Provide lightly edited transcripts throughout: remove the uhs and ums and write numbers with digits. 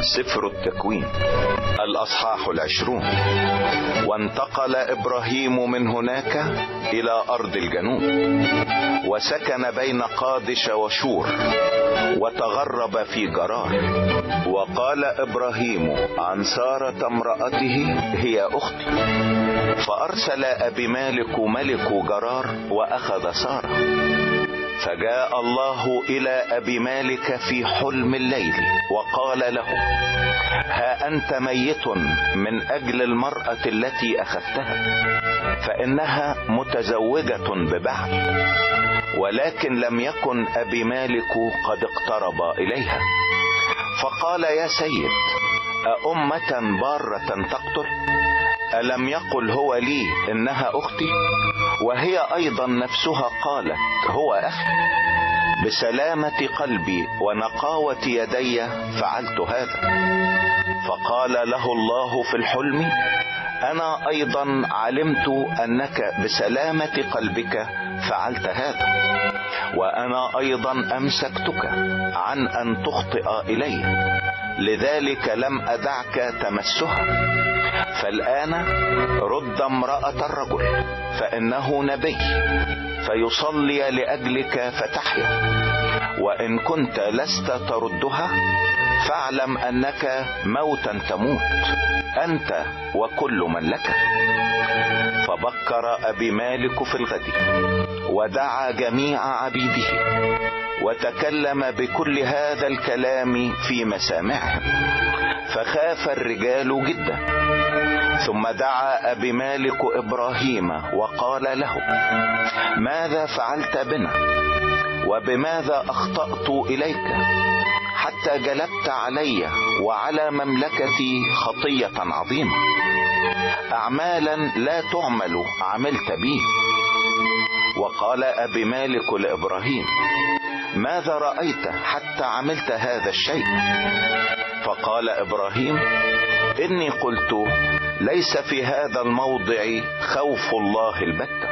سفر التكوين الأصحاح 20. وانتقل إبراهيم من هناك إلى أرض الجنوب، وسكن بين قادش وشور، وتغرب في جرار. وقال إبراهيم عن سارة امرأته: هي أختي. فأرسل أبيمالك ملك جرار وأخذ سارة. فجاء الله إلى أبيمالك في حلم الليل وقال له: ها أنت ميت من أجل المرأة التي أخذتها، فإنها متزوجة ببعل. ولكن لم يكن أبيمالك قد اقترب إليها. فقال: يا سيد، أأمة بارة تقتل؟ ألم يقل هو لي إنها أختي؟ وهي أيضا نفسها قالت: هو أخي. بسلامة قلبي ونقاوة يدي فعلت هذا. فقال له الله في الحلم: أنا أيضا علمت أنك بسلامة قلبك فعلت هذا، وأنا أيضا أمسكتك عن أن تخطئ إلي، لذلك لم أدعك تمسها. فالآن رد امرأة الرجل، فإنه نبي، فيصلي لأجلك فتحيا. وإن كنت لست تردها فاعلم أنك موتا تموت أنت وكل من لك. فبكر أبيمالك في الغد ودعا جميع عبيده، وتكلم بكل هذا الكلام في مسامعهم، فخاف الرجال جدا. ثم دعا أبيمالك إبراهيم وقال له: ماذا فعلت بنا؟ وبماذا أخطأت إليك حتى جلبت علي وعلى مملكتي خطية عظيمة؟ أعمالا لا تعمل عملت بي. وقال أبيمالك لإبراهيم: ماذا رأيت حتى عملت هذا الشيء؟ فقال إبراهيم: إني قلت ليس في هذا الموضع خوف الله البتة،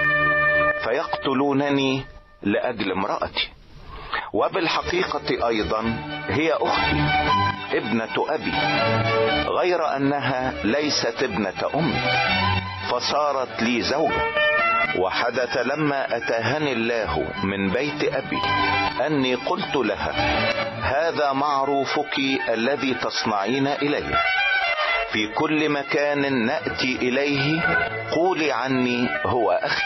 فيقتلونني لأجل امرأتي. وبالحقيقة أيضا هي أختي ابنة أبي، غير أنها ليست ابنة أمي، فصارت لي زوجة. وحدث لما أتاهني الله من بيت أبي أني قلت لها: هذا معروفك الذي تصنعين إليه، في كل مكان نأتي إليه قولي عني هو أخي.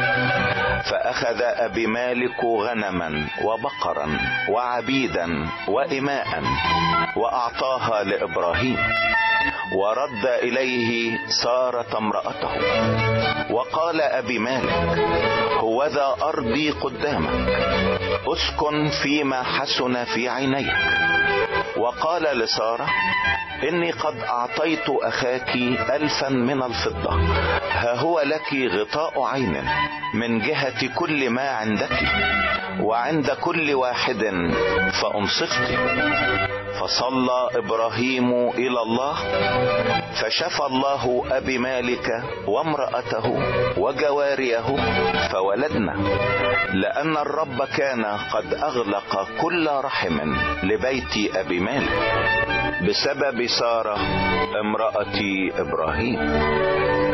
فأخذ أبيمالك غنما وبقرا وعبيدا وإماء وأعطاها لإبراهيم، ورد إليه سارة امرأته. وقال أبيمالك: هوذا أرضي قدامك، أسكن فيما حسن في عينيك. وقال لسارة: إني قد أعطيت أخاك 1000 من الفضة، ها هو لك غطاء عين من جهة كل ما عندك، وعند كل واحد فأنصفت. فصلى إبراهيم إلى الله، فشفى الله أبيمالك وامرأته وجواريه فولدنا، لأن الرب كان قد أغلق كل رحم لبيت أبيمالك بسبب سارة امرأة إبراهيم.